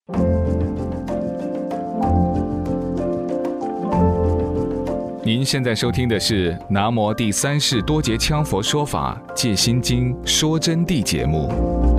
您现在收听的是南无第三世多杰羌佛说法戒心经说真谛节目。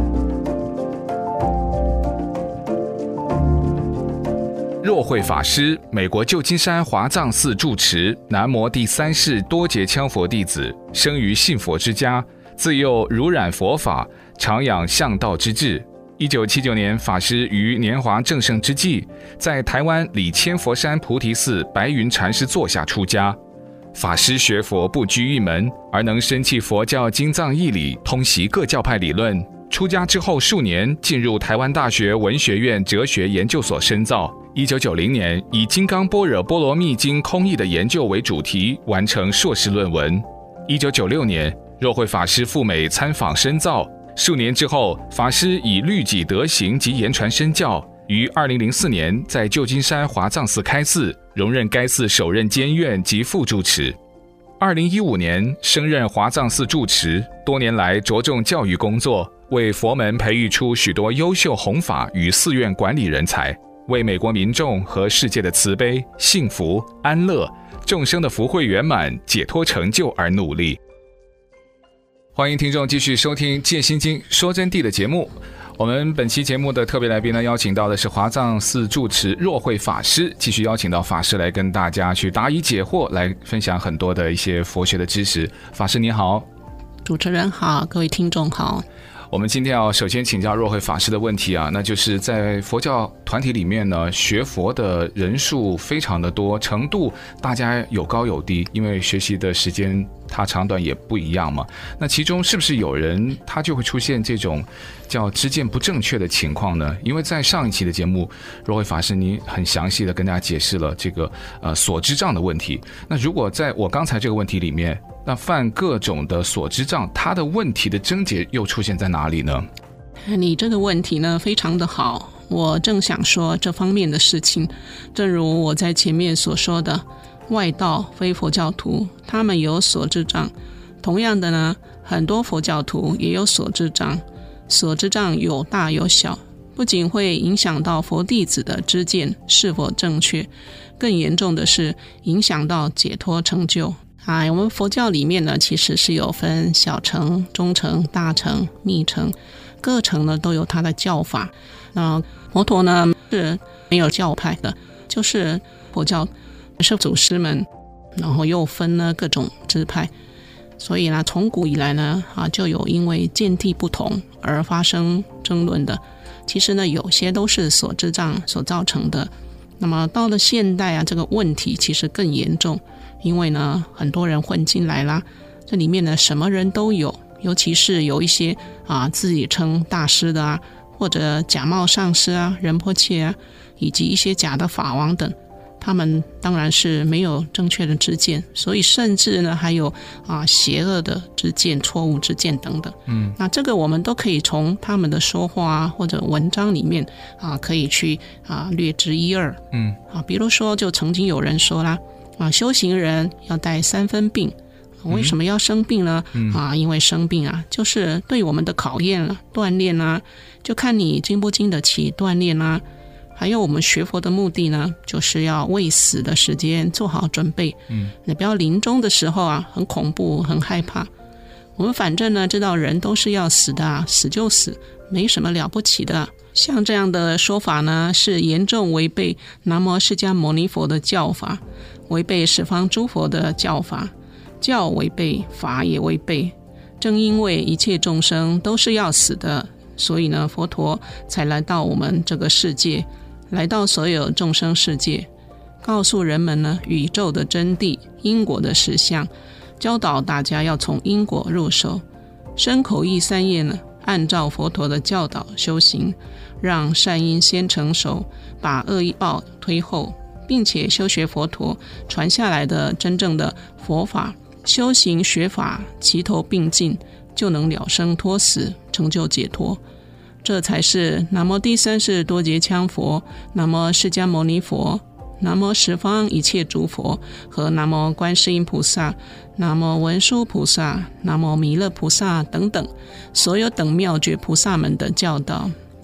若慧法师，美国旧金山华藏寺住持，南无第三世多杰羌佛弟子，生于信佛之家，自幼濡染佛法，常养向道之志。1979年，法师于年华正盛之际，在台湾李千佛山菩提寺白云禅师座下出家。法师学佛不拘一门，而能深契佛教经藏义理，通习各教派理论。出家之后数年，进入台湾大学文学院哲学研究所深造。1990年，以《金刚般若波罗蜜经》空义的研究为主题，完成硕士论文。1996年，若慧法师赴美参访深造。数年之后，法师以律己德行及言传身教，于2004年在旧金山华藏寺开寺，荣任该寺首任监院及副住持。2015年升任华藏寺住持，多年来着重教育工作，为佛门培育出许多优秀弘法与寺院管理人才，为美国民众和世界的慈悲、幸福、安乐、众生的福慧圆满、解脱成就而努力。欢迎听众继续收听戒心经说真谛的节目。我们本期节目的特别来宾呢，邀请到的是华藏寺住持若慧法师，继续邀请到法师来跟大家去答疑解惑，来分享很多的一些佛学的知识。法师你好。 主持人好，各位听众好。 我们今天要首先请教若慧法师的问题啊，那就是在佛教团体里面呢，学佛的人数非常的多，程度大家有高有低，因为学习的时间它长短也不一样嘛。那其中是不是有人他就会出现这种叫知见不正确的情况呢？因为在上一期的节目，若慧法师你很详细的跟大家解释了这个所知障的问题。那如果在我刚才这个问题里面，那犯各种的所知障，它的问题的症结又出现在哪里呢？ 你这个问题呢非常的好，我正想说这方面的事情。正如我在前面所说的，外道非佛教徒他们有所知障，同样的呢，很多佛教徒也有所知障。所知障有大有小，不仅会影响到佛弟子的知见是否正确，更严重的是影响到解脱成就。我们佛教里面呢，其实是有分小乘、中乘、大乘、密乘，各乘呢都有它的教法。那佛陀呢是没有教派的，就是佛教是祖师们，然后又分呢各种支派。所以呢，从古以来呢就有因为见地不同而发生争论的。其实呢，有些都是所知障所造成的。那么到了现代这个问题其实更严重。因为呢，很多人混进来啦，这里面呢什么人都有，尤其是有一些自己称大师的或者假冒上师仁波切以及一些假的法王等，他们当然是没有正确的知见，所以甚至呢还有邪恶的知见、错误知见等等。那这个我们都可以从他们的说话或者文章里面可以去略知一二。比如说就曾经有人说啦，修行人要带3分病。为什么要生病呢？因为生病就是对我们的考验了，锻炼就看你经不经得起锻炼还有我们学佛的目的呢，就是要为死的时间做好准备。你不要临终的时候很恐怖很害怕。我们反正呢知道人都是要死的死就死，没什么了不起的。像这样的说法呢，是严重违背南无释迦牟尼佛的教法，违背十方诸佛的教法，教违背，法也违背。正因为一切众生都是要死的，所以呢，佛陀才来到我们这个世界，来到所有众生世界，告诉人们呢宇宙的真谛、因果的实相，教导大家要从因果入手，身口意三业呢，按照佛陀的教导修行，让善因先成熟，把恶报推后，并且修学佛陀传下来的真正的佛法，修行学法齐头并进，就能了生脱死，成就解脱。这才是南无第三世多杰羌佛，南无释迦牟尼佛，南无十方一切诸佛，和南无观世音菩萨，南无文殊菩萨，南无弥勒菩萨等等所有等妙觉菩萨们的教导，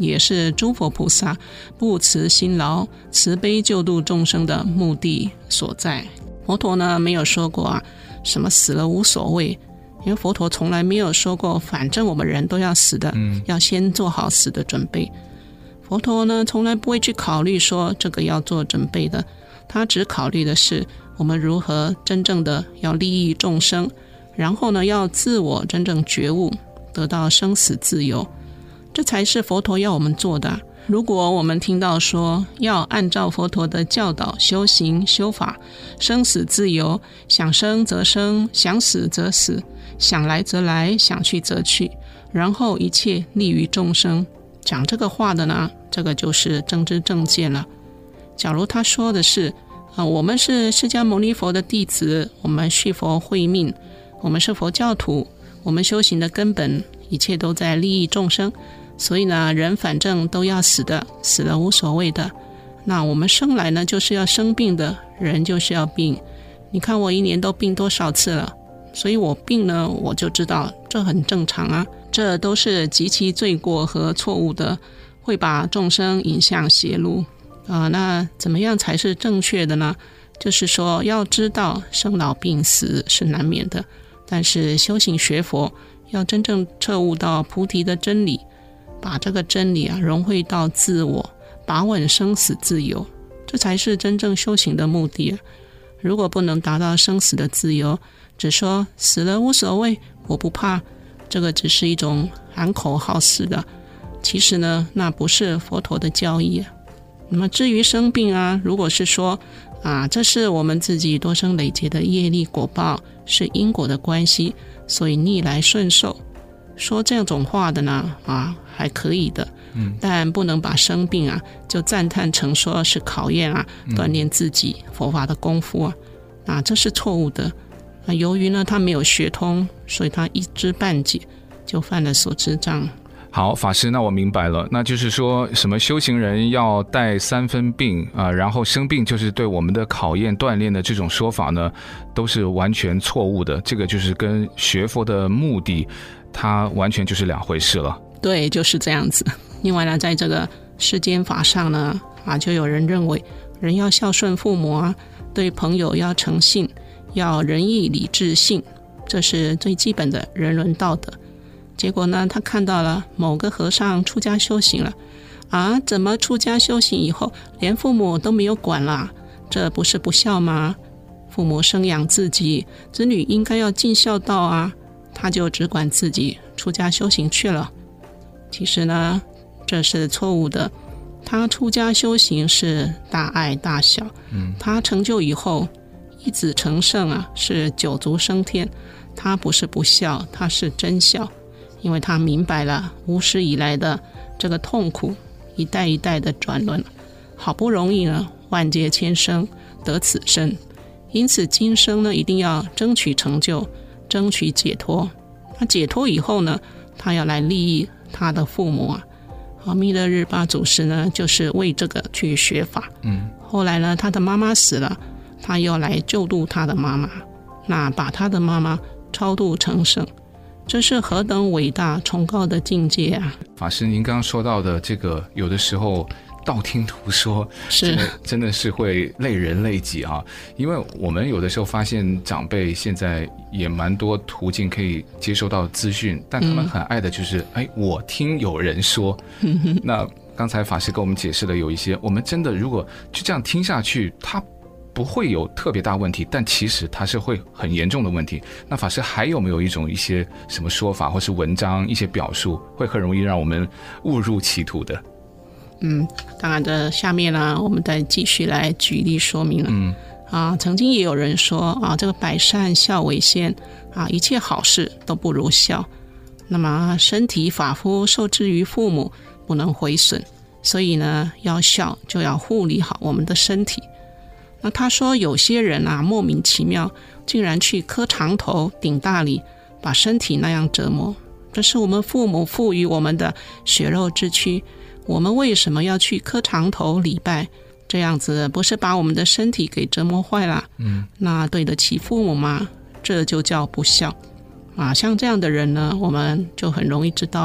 也是诸佛菩萨不辞辛劳慈悲救度众生的目的所在。佛陀呢没有说过什么死了无所谓，因为佛陀从来没有说过反正我们人都要死的，要先做好死的准备。佛陀呢从来不会去考虑说这个要做准备的，他只考虑的是我们如何真正的要利益众生，然后呢要自我真正觉悟，得到生死自由，这才是佛陀要我们做的。如果我们听到说要按照佛陀的教导修行修法，生死自由，想生则生，想死则死，想来则来，想去则去，然后一切利于众生，讲这个话的呢，这个就是正知正见了。假如他说的是我们是释迦牟尼佛的弟子，我们续佛慧命，我们是佛教徒，我们修行的根本一切都在利益众生，所以呢人反正都要死的，死了无所谓的。那我们生来呢就是要生病的，人就是要病，你看我一年都病多少次了，所以我病呢我就知道这很正常啊。这都是极其罪过和错误的，会把众生引向邪路那怎么样才是正确的呢？就是说要知道生老病死是难免的，但是修行学佛要真正彻悟到菩提的真理，把这个真理融汇到自我，把稳生死自由，这才是真正修行的目的如果不能达到生死的自由，只说死了无所谓，我不怕，这个只是一种喊口号式的，其实呢那不是佛陀的教义那么至于生病如果是说这是我们自己多生累劫的业力果报，是因果的关系，所以逆来顺受，说这种话的呢还可以的但不能把生病就赞叹成说是考验锻炼自己佛法的功夫这是错误的由于呢他没有学通，所以他一知半解就犯了所知障。 好，法师，那我明白了，那就是说什么修行人要带3分病然后生病就是对我们的考验锻炼的这种说法呢，都是完全错误的，这个就是跟学佛的目的它完全就是两回事了。 对，就是这样子。另外呢，在这个世间法上呢就有人认为人要孝顺父母对朋友要诚信，要仁义礼智信，这是最基本的人伦道德。结果呢他看到了某个和尚出家修行了怎么出家修行以后连父母都没有管了，这不是不孝吗？父母生养自己，子女应该要尽孝道他就只管自己出家修行去了。其实呢这是错误的，他出家修行是大爱大孝他成就以后一子成圣是九族升天，他不是不孝，他是真孝，因为他明白了无始以来的这个痛苦，一代一代的转轮，好不容易呢万劫千生得此生，因此今生呢一定要争取成就，争取解脱。那解脱以后呢，他要来利益他的父母弥勒日巴祖师呢就是为这个去学法后来呢他的妈妈死了，他又来救度他的妈妈，那把他的妈妈超度成圣，这是何等伟大崇高的境界法师，您刚刚说到的这个有的时候道听途说真的是会累人累己因为我们有的时候发现长辈现在也蛮多途径可以接收到资讯，但他们很爱的就是我听有人说那刚才法师跟我们解释了有一些我们真的如果就这样听下去，他不会有特别大问题，但其实它是会很严重的问题。那法师还有没有一些什么说法或是文章一些表述会很容易让我们误入歧途的？ 当然的，下面呢我们再继续来举例说明了曾经也有人说这个百善孝为先一切好事都不如孝，那么身体发肤受之于父母，不能毁损，所以呢要孝就要护理好我们的身体。那他说有些人莫名其妙竟然去磕长头顶大礼，把身体那样折磨，这是我们父母赋予我们的血肉之躯，我们为什么要去磕长头礼拜？这样子不是把我们的身体给折磨坏了那对得起父母吗？这就叫不孝像这样的人呢，我们就很容易知道了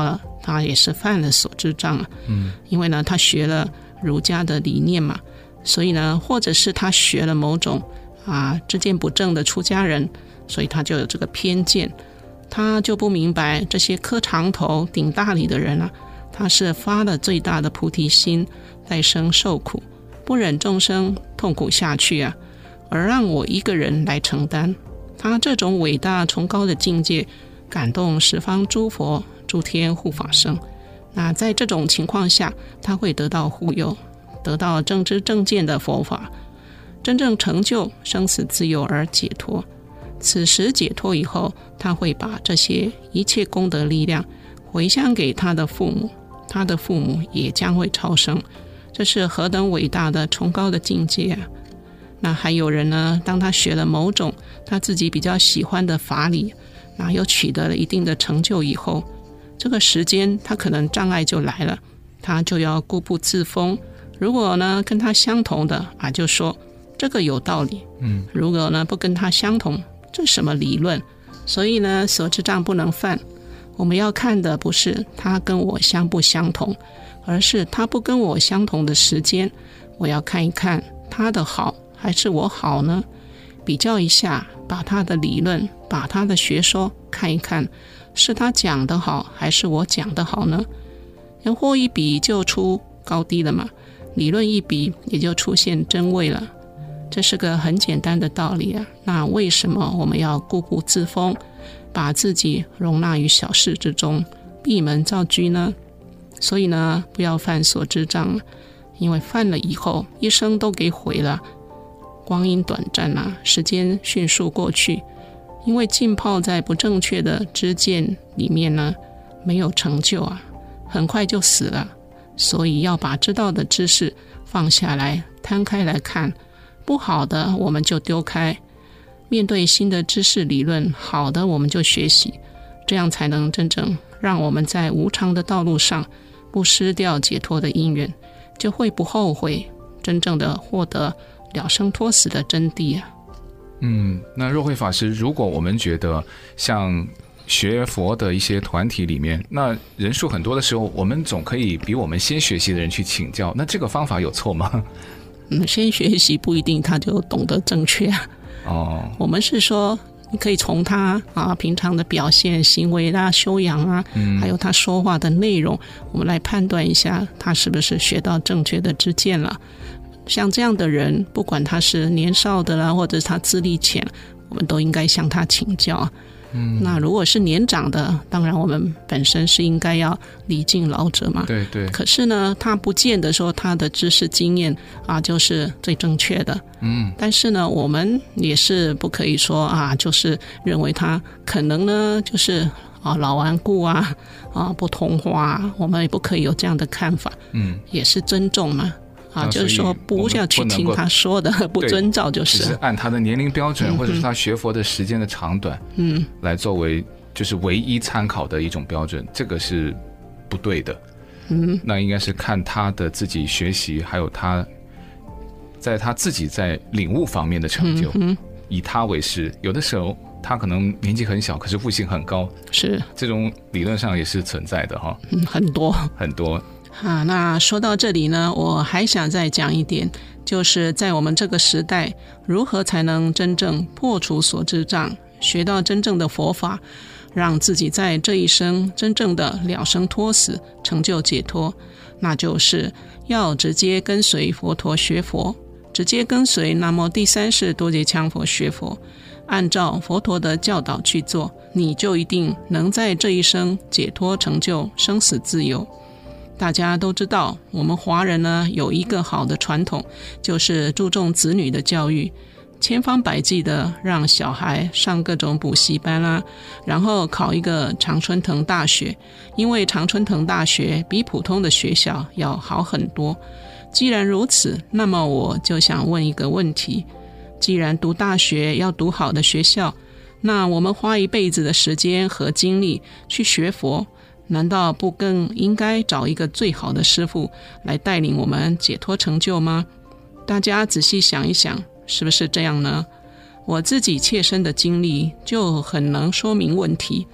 他也是犯了所知障因为呢他学了儒家的理念嘛，所以呢或者是他学了某种知见不正的出家人，所以他就有这个偏见，他就不明白这些磕长头顶大礼的人他是发了最大的菩提心，在生受苦，不忍众生痛苦下去而让我一个人来承担。他这种伟大崇高的境界感动十方诸佛诸天护法僧，那在这种情况下他会得到护佑，得到正知正见的佛法，真正成就生死自由而解脱。此时解脱以后，他会把这些一切功德力量回向给他的父母，他的父母也将会超生。这是何等伟大的崇高的境界那还有人呢，当他学了某种他自己比较喜欢的法理，那又取得了一定的成就以后，这个时间他可能障碍就来了，他就要固步自封。如果呢跟他相同的就说这个有道理如果呢不跟他相同，这什么理论？所以呢所知障不能犯。我们要看的不是他跟我相不相同，而是他不跟我相同的时间，我要看一看他的好还是我好呢？比较一下，把他的理论，把他的学说看一看，是他讲的好还是我讲的好呢？人货一比就出高低了嘛，理论一比也就出现真伪了。这是个很简单的道理那为什么我们要固步自封，把自己容纳于小事之中，闭门造车呢？所以呢不要犯所知障，因为犯了以后一生都给毁了。光阴短暂时间迅速过去，因为浸泡在不正确的知见里面呢，没有成就很快就死了。所以要把知道的知识放下来，摊开来看，不好的我们就丢开，面对新的知识理论，好的我们就学习，这样才能真正让我们在无常的道路上不失掉解脱的因缘，就会不后悔，真正的获得了生脱死的真谛那若慧法师，如果我们觉得像学佛的一些团体里面，那人数很多的时候，我们总可以比我们先学习的人去请教，那这个方法有错吗？ 先学习不一定他就懂得正确我们是说你可以从他平常的表现行为修养还有他说话的内容，我们来判断一下他是不是学到正确的知见了。像这样的人，不管他是年少的啦，或者是他资历浅，我们都应该向他请教那如果是年长的，当然我们本身是应该要礼敬老者嘛。 对对。 可是呢，他不见得说他的知识经验就是最正确的。但是呢，我们也是不可以说就是认为他可能呢就是老顽固不通话我们也不可以有这样的看法。也是尊重嘛。就是说不要去听他说的，不遵照就是只是按他的年龄标准或者是他学佛的时间的长短来作为就是唯一参考的一种标准，这个是不对的。那应该是看他的自己学习，还有他在他自己在领悟方面的成就以他为师。有的时候他可能年纪很小，可是悟性很高，是这种理论上也是存在的很多很多那说到这里呢，我还想再讲一点，就是在我们这个时代，如何才能真正破除所知障，学到真正的佛法，让自己在这一生真正的了生脱死，成就解脱。那就是要直接跟随佛陀学佛，直接跟随南无第三世多杰羌佛学佛，按照佛陀的教导去做，你就一定能在这一生解脱成就生死自由。大家都知道，我们华人呢有一个好的传统，就是注重子女的教育，千方百计的让小孩上各种补习班然后考一个常春藤大学，因为常春藤大学比普通的学校要好很多。既然如此，那么我就想问一个问题，既然读大学要读好的学校，那我们花一辈子的时间和精力去学佛，难道不更应该找一个最好的师父来带领我们解脱成就吗？大家仔细想一想，是不是这样呢？我自己切身的经历就很能说明问题。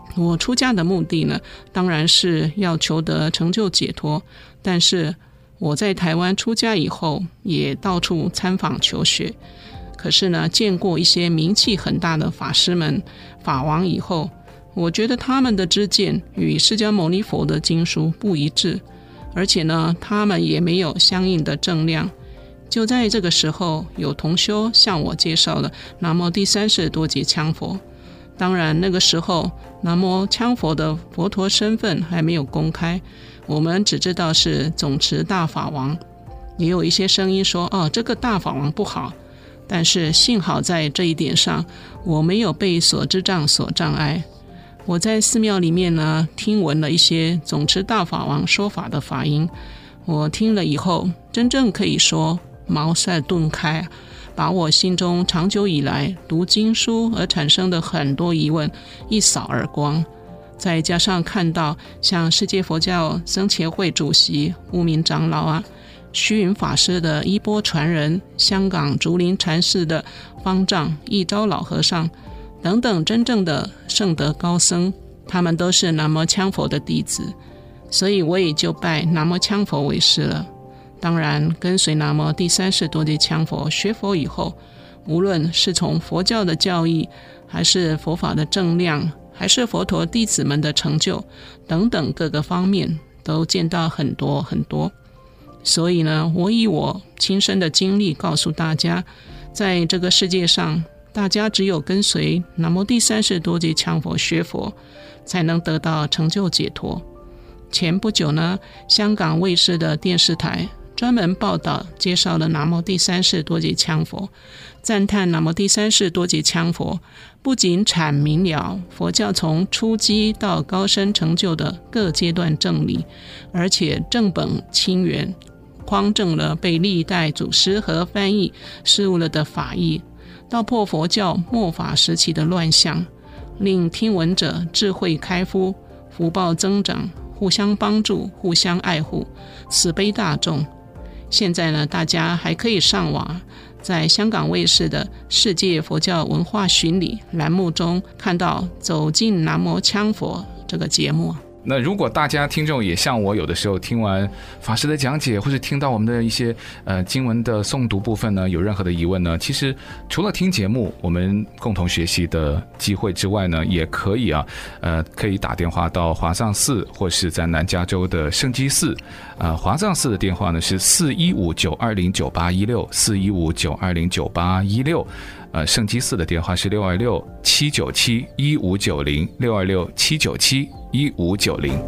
我出家的目的呢，当然是要求得成就解脱，但是我在台湾出家以后，也到处参访求学。可是呢，见过一些名气很大的法师们、法王以后，我觉得他们的知见与释迦牟尼佛的经书不一致，而且呢，他们也没有相应的正量。就在这个时候，有同修向我介绍了南无第三世多杰羌佛。当然那个时候南无羌佛的佛陀身份还没有公开，我们只知道是总持大法王。也有一些声音说这个大法王不好，但是幸好在这一点上我没有被所知障所障碍。我在寺庙里面呢，听闻了一些总持大法王说法的法音，我听了以后真正可以说茅塞顿开，把我心中长久以来读经书而产生的很多疑问一扫而光。再加上看到像世界佛教僧协会主席悟明长老虚云法师的衣钵传人，香港竹林禅寺的方丈一昭老和尚等等真正的圣德高僧，他们都是南无羌佛的弟子，所以我也就拜南无羌佛为师了。当然跟随南无第三世多杰羌佛学佛以后，无论是从佛教的教义，还是佛法的正量，还是佛陀弟子们的成就等等各个方面，都见到很多很多。所以呢，我以我亲身的经历告诉大家，在这个世界上，大家只有跟随南无第三世多杰羌佛学佛，才能得到成就解脱。前不久呢，香港卫视的电视台专门报道介绍了南无第三世多杰羌佛，赞叹南无第三世多杰羌佛不仅阐明了佛教从初机到高深成就的各阶段正理，而且正本清源，匡正了被历代祖师和翻译失误了的法义，道破佛教末法时期的乱象，令听闻者智慧开敷，福报增长，互相帮助，互相爱护，慈悲大众。现在呢，大家还可以上网，在香港卫视的世界佛教文化巡礼栏目中看到走进南无羌佛这个节目。 那如果大家听众也像我，有的时候听完法师的讲解，或是听到我们的一些经文的诵读部分呢，有任何的疑问呢，其实除了听节目我们共同学习的机会之外呢，也可以可以打电话到华藏寺，或是在南加州的圣基寺。华藏寺的电话呢是415-920-9816 415-920-9816。圣基寺的电话是626-797-1590 626-797-1590。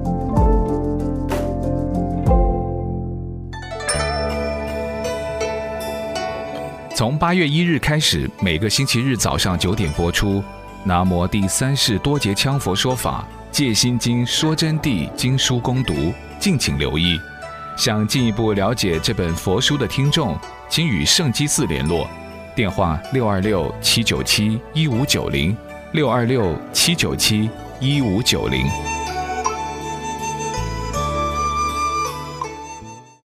从8月1日开始，每个星期日早上9点播出。南无第三世多杰羌佛说法，戒心经说真谛经书攻读，敬请留意。想进一步了解这本佛书的听众，请与圣基寺联络。电话626-797-1590 626-797-1590。